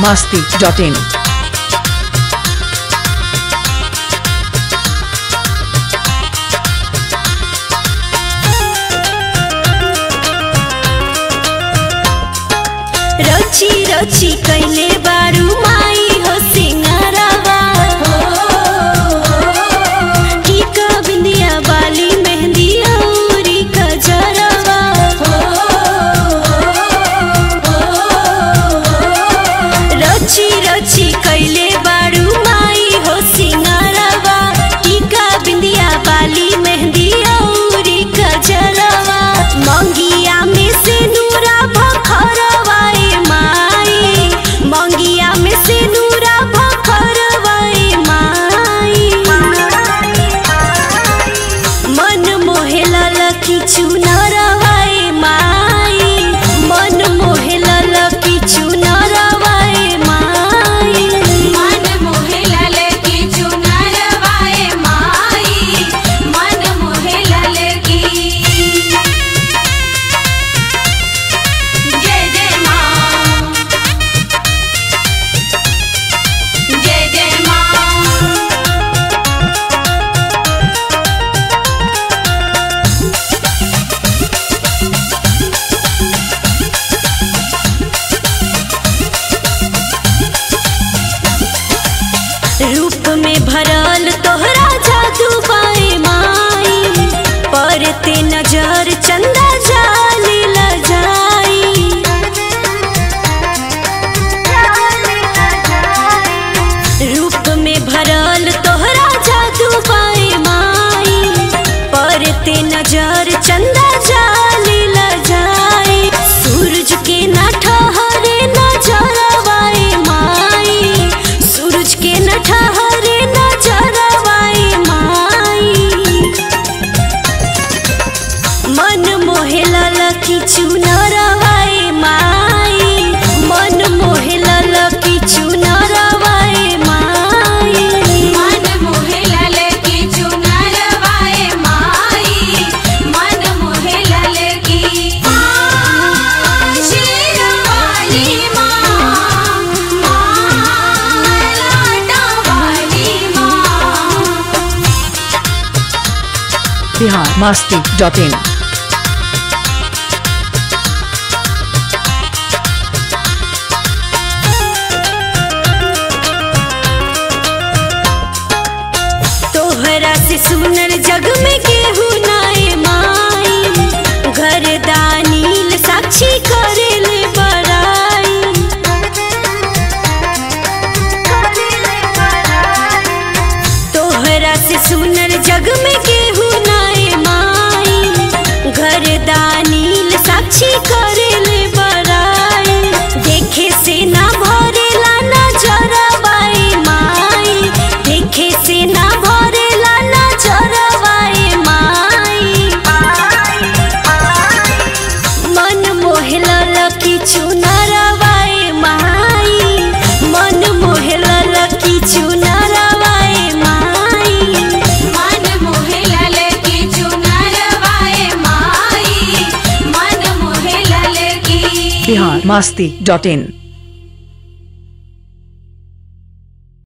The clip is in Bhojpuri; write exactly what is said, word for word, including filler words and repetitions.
masti dot in. रची रची कैले बारू माई हो सिंगारवा टीका बिंदिया बाली मेहंदी औरी कजरवा रची रची कैले बारू माई हो सिंगारवा टीका बिंदिया बाली मेहंदी औरी कजरवा मंगिया में से नूरा भखरवा मंगिया में से नूरा भखरवाए माई मन मोहेला लकी चुनरवाए माई मन मोहेला लकी चुनरवाए माई मन मोहेला लकी चुनरवाए माई मन मोहेला लकी जय जय माँ जय जय माँ रूप में भरल तोहरा जादू बाए माई परते नजर चंदा जाली लजाई रूप में भरल तोहरा जादू बाए माई परते नजर चंदा जाली लजाई सूरज के ना ठहरे नजरवाए माई सूरज के न ठहरे नजरवाए माई मन मोहेला लकी चुनरवाए माई मन मोहेला लकी चुनरवाए माई मन मोहेला लकी चुनरवाए माई मन मोहेला लकी शेरवाली माँ लाटावाली माँ Bihar masti dot in. तोहरा से सुनर जग में केहू नाए माई घर दानील साक्षी करेले बड़ाई तोहरा से सुनर जग में केहू नाए माई घर दानील साक्षी करेले बड़ाई देखे से ना भरेला नजरवाए माई देखे से ना भरेला नजरवाए माई मन मोहेला लकी चुनरवाए माई मन मोहेला लकी चुनरवाए माई मन मोहेला लकी चुनरवाए माई मन मोहेला लकी Bihar masti dot in.